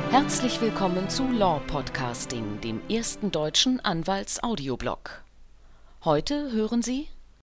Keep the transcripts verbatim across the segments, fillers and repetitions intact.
Herzlich willkommen zu Law Podcasting, dem ersten deutschen Anwalts-Audioblog. Heute hören Sie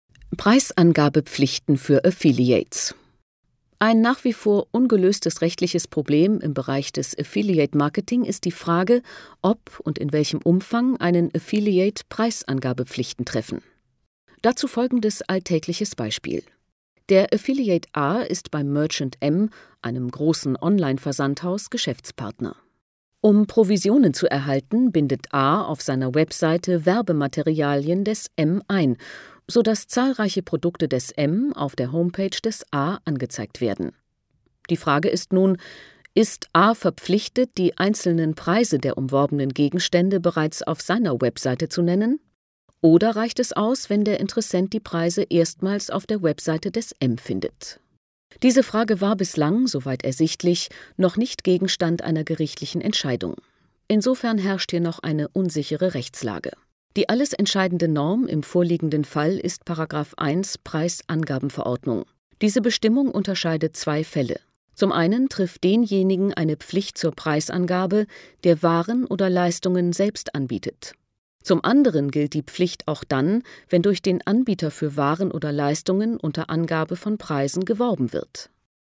Preisangabepflichten für Affiliates. Ein nach wie vor ungelöstes rechtliches Problem im Bereich des Affiliate-Marketing ist die Frage, ob und in welchem Umfang einen Affiliate Preisangabepflichten treffen. Dazu folgendes alltägliches Beispiel. Der Affiliate A ist beim Merchant M, einem großen Online-Versandhaus, Geschäftspartner. Um Provisionen zu erhalten, bindet A auf seiner Webseite Werbematerialien des M ein, sodass zahlreiche Produkte des M auf der Homepage des A angezeigt werden. Die Frage ist nun, ist A verpflichtet, die einzelnen Preise der umworbenen Gegenstände bereits auf seiner Webseite zu nennen? Oder reicht es aus, wenn der Interessent die Preise erstmals auf der Webseite des M findet? Diese Frage war bislang, soweit ersichtlich, noch nicht Gegenstand einer gerichtlichen Entscheidung. Insofern herrscht hier noch eine unsichere Rechtslage. Die alles entscheidende Norm im vorliegenden Fall ist Paragraph eins Preisangabenverordnung. Diese Bestimmung unterscheidet zwei Fälle. Zum einen trifft denjenigen eine Pflicht zur Preisangabe, der Waren oder Leistungen selbst anbietet. Zum anderen gilt die Pflicht auch dann, wenn durch den Anbieter für Waren oder Leistungen unter Angabe von Preisen geworben wird.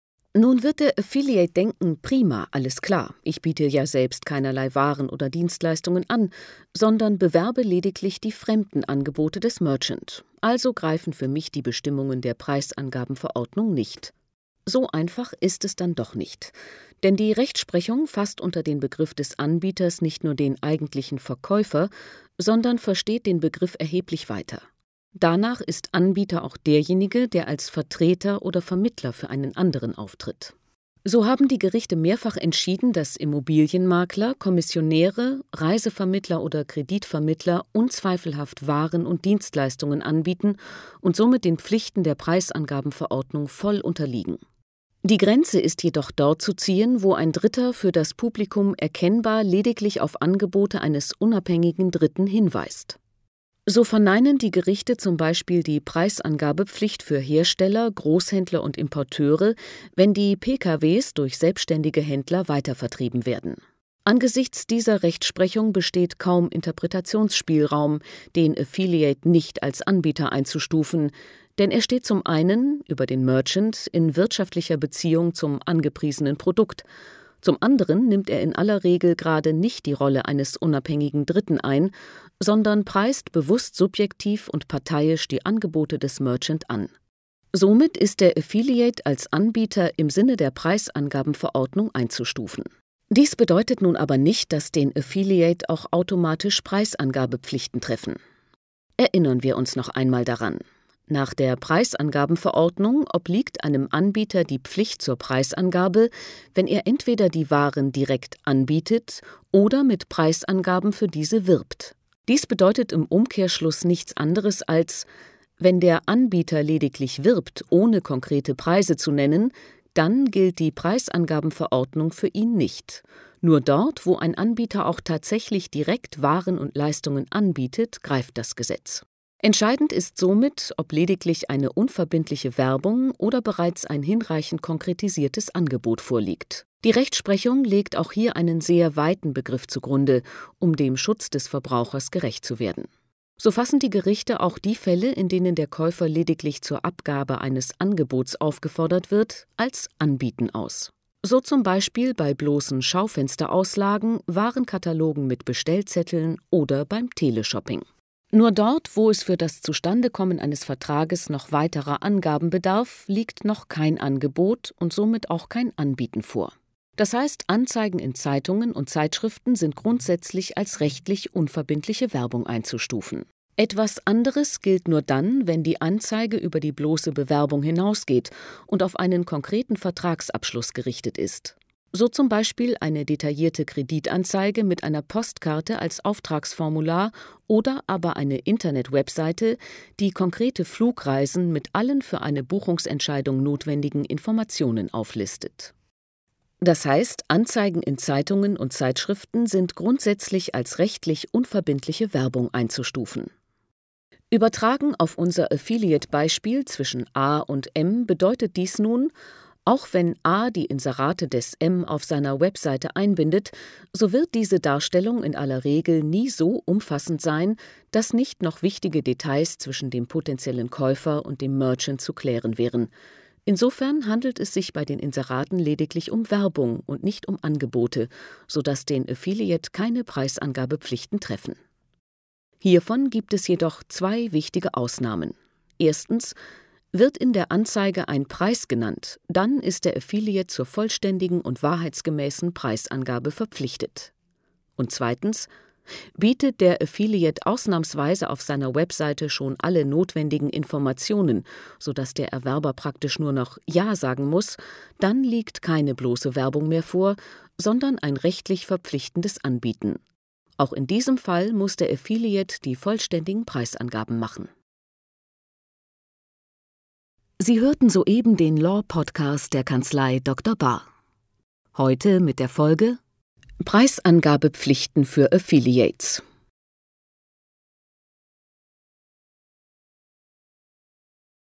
Nun wird der Affiliate denken, prima, alles klar, ich biete ja selbst keinerlei Waren oder Dienstleistungen an, sondern bewerbe lediglich die fremden Angebote des Merchant. Also greifen für mich die Bestimmungen der Preisangabenverordnung nicht. So einfach ist es dann doch nicht. Denn die Rechtsprechung fasst unter den Begriff des Anbieters nicht nur den eigentlichen Verkäufer, sondern versteht den Begriff erheblich weiter. Danach ist Anbieter auch derjenige, der als Vertreter oder Vermittler für einen anderen auftritt. So haben die Gerichte mehrfach entschieden, dass Immobilienmakler, Kommissionäre, Reisevermittler oder Kreditvermittler unzweifelhaft Waren und Dienstleistungen anbieten und somit den Pflichten der Preisangabenverordnung voll unterliegen. Die Grenze ist jedoch dort zu ziehen, wo ein Dritter für das Publikum erkennbar lediglich auf Angebote eines unabhängigen Dritten hinweist. So verneinen die Gerichte zum Beispiel die Preisangabepflicht für Hersteller, Großhändler und Importeure, wenn die P K Ws durch selbstständige Händler weitervertrieben werden. Angesichts dieser Rechtsprechung besteht kaum Interpretationsspielraum, den Affiliate nicht als Anbieter einzustufen, denn er steht zum einen über den Merchant in wirtschaftlicher Beziehung zum angepriesenen Produkt, zum anderen nimmt er in aller Regel gerade nicht die Rolle eines unabhängigen Dritten ein, sondern preist bewusst subjektiv und parteiisch die Angebote des Merchant an. Somit ist der Affiliate als Anbieter im Sinne der Preisangabenverordnung einzustufen. Dies bedeutet nun aber nicht, dass den Affiliate auch automatisch Preisangabepflichten treffen. Erinnern wir uns noch einmal daran. Nach der Preisangabenverordnung obliegt einem Anbieter die Pflicht zur Preisangabe, wenn er entweder die Waren direkt anbietet oder mit Preisangaben für diese wirbt. Dies bedeutet im Umkehrschluss nichts anderes als, wenn der Anbieter lediglich wirbt, ohne konkrete Preise zu nennen, dann gilt die Preisangabenverordnung für ihn nicht. Nur dort, wo ein Anbieter auch tatsächlich direkt Waren und Leistungen anbietet, greift das Gesetz. Entscheidend ist somit, ob lediglich eine unverbindliche Werbung oder bereits ein hinreichend konkretisiertes Angebot vorliegt. Die Rechtsprechung legt auch hier einen sehr weiten Begriff zugrunde, um dem Schutz des Verbrauchers gerecht zu werden. So fassen die Gerichte auch die Fälle, in denen der Käufer lediglich zur Abgabe eines Angebots aufgefordert wird, als Anbieten aus. So zum Beispiel bei bloßen Schaufensterauslagen, Warenkatalogen mit Bestellzetteln oder beim Teleshopping. Nur dort, wo es für das Zustandekommen eines Vertrages noch weiterer Angaben bedarf, liegt noch kein Angebot und somit auch kein Anbieten vor. Das heißt, Anzeigen in Zeitungen und Zeitschriften sind grundsätzlich als rechtlich unverbindliche Werbung einzustufen. Etwas anderes gilt nur dann, wenn die Anzeige über die bloße Bewerbung hinausgeht und auf einen konkreten Vertragsabschluss gerichtet ist. So zum Beispiel eine detaillierte Kreditanzeige mit einer Postkarte als Auftragsformular oder aber eine Internet-Webseite, die konkrete Flugreisen mit allen für eine Buchungsentscheidung notwendigen Informationen auflistet. Das heißt, Anzeigen in Zeitungen und Zeitschriften sind grundsätzlich als rechtlich unverbindliche Werbung einzustufen. Übertragen auf unser Affiliate-Beispiel zwischen A und M bedeutet dies nun: Auch wenn A die Inserate des M auf seiner Webseite einbindet, so wird diese Darstellung in aller Regel nie so umfassend sein, dass nicht noch wichtige Details zwischen dem potenziellen Käufer und dem Merchant zu klären wären. Insofern handelt es sich bei den Inseraten lediglich um Werbung und nicht um Angebote, sodass den Affiliate keine Preisangabepflichten treffen. Hiervon gibt es jedoch zwei wichtige Ausnahmen. Erstens: Wird in der Anzeige ein Preis genannt, dann ist der Affiliate zur vollständigen und wahrheitsgemäßen Preisangabe verpflichtet. Und zweitens: Bietet der Affiliate ausnahmsweise auf seiner Webseite schon alle notwendigen Informationen, sodass der Erwerber praktisch nur noch Ja sagen muss, dann liegt keine bloße Werbung mehr vor, sondern ein rechtlich verpflichtendes Anbieten. Auch in diesem Fall muss der Affiliate die vollständigen Preisangaben machen. Sie hörten soeben den Law-Podcast der Kanzlei Doktor Bahr. Heute mit der Folge Preisangabepflichten für Affiliates.